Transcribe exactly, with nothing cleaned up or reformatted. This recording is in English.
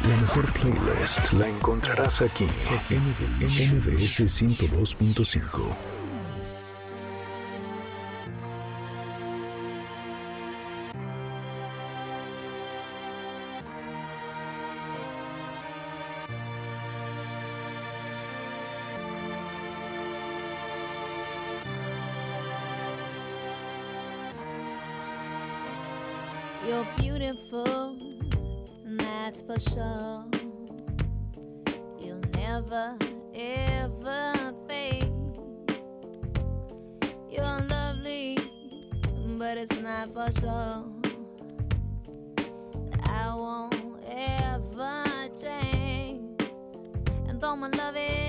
La mejor playlist la encontrarás aquí en M B S ciento dos punto cinco. You're beautiful, that's for sure. You'll never, ever fade. You're lovely, but it's not for sure. I won't ever change. And though my love is